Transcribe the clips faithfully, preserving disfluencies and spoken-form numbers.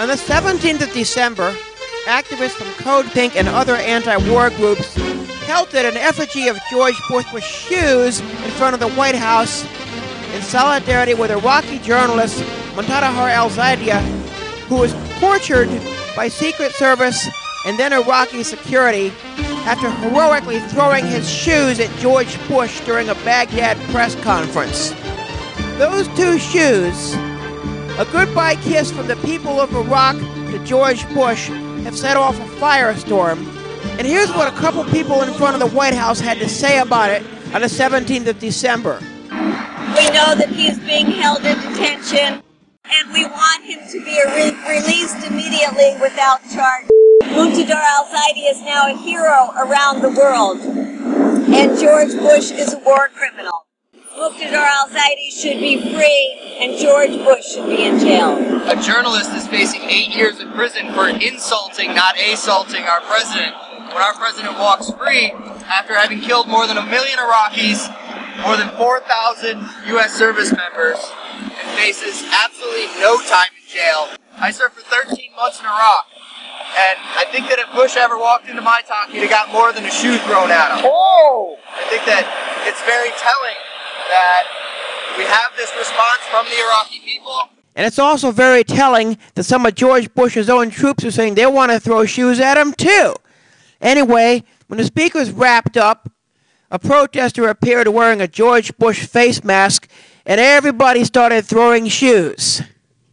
On the seventeenth of December, activists from Code Pink and other anti-war groups pelted an effigy of George Bush with shoes in front of the White House in solidarity with Iraqi journalist Muntadhar al-Zaidiyah, who was tortured by Secret Service and then Iraqi security after heroically throwing his shoes at George Bush during a Baghdad press conference. Those two shoes, a goodbye kiss from the people of Iraq to George Bush, have set off a firestorm. And here's what a couple people in front of the White House had to say about it on the seventeenth of December. We know that he's being held in detention, and we want him to be re- released immediately without charge. Muntadhar al-Zaidiyah is now a hero around the world, and George Bush is a war criminal. Muntadhar al-Zaidiyah should be free, and George Bush should be in jail. A journalist is facing eight years in prison for insulting, not assaulting our president. When our president walks free, after having killed more than a million Iraqis, more than four thousand U S service members, and faces absolutely no time in jail. I served for thirteen months in Iraq, and I think that if Bush ever walked into my talk, he'd have got more than a shoe thrown at him. Oh! I think that it's very telling that we have this response from the Iraqi people. And it's also very telling that some of George Bush's own troops are saying they want to throw shoes at him too. Anyway, when the speakers wrapped up, a protester appeared wearing a George Bush face mask, and everybody started throwing shoes.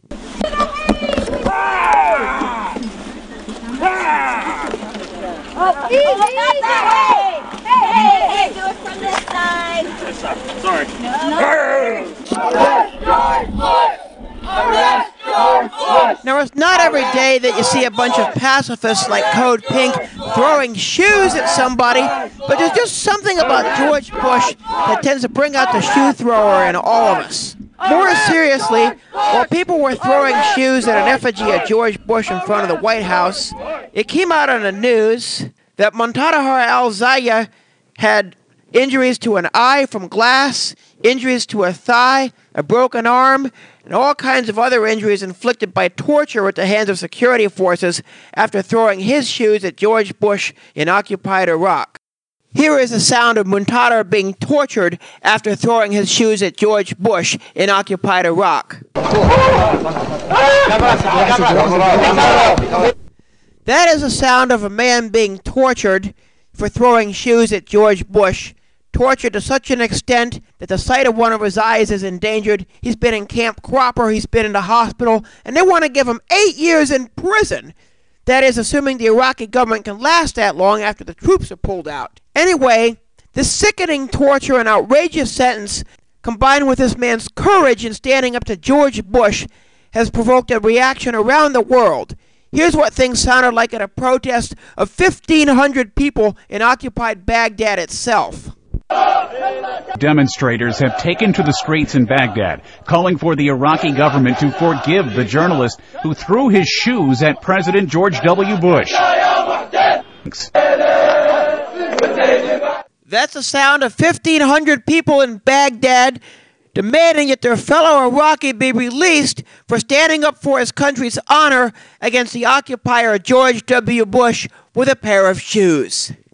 Oh, easy, not that way! Hey, hey, hey, do it from this side. This side, sorry. No. Arrest George Bush! Arrest George Bush! Now, it's not every day that you see a bunch of pacifists like Code Pink throwing shoes at somebody, but there's just something about George Bush that tends to bring out the shoe thrower in all of us. More seriously, while people were throwing shoes at an effigy of George Bush in front of the White House, it came out on the news that Muntadhar al-Zaidiyah had injuries to an eye from glass, injuries to a thigh, a broken arm, and all kinds of other injuries inflicted by torture at the hands of security forces after throwing his shoes at George Bush in occupied Iraq. Here is the sound of Muntadhar being tortured after throwing his shoes at George Bush in occupied Iraq. That is the sound of a man being tortured for throwing shoes at George Bush, tortured to such an extent that the sight of one of his eyes is endangered. He's been in Camp Cropper, he's been in the hospital, and they want to give him eight years in prison. That is, assuming the Iraqi government can last that long after the troops are pulled out. Anyway, this sickening torture and outrageous sentence, combined with this man's courage in standing up to George Bush, has provoked a reaction around the world. Here's what things sounded like at a protest of fifteen hundred people in occupied Baghdad itself. Demonstrators have taken to the streets in Baghdad, calling for the Iraqi government to forgive the journalist who threw his shoes at President George W. Bush. That's the sound of fifteen hundred people in Baghdad demanding that their fellow Iraqi be released for standing up for his country's honor against the occupier George W. Bush with a pair of shoes.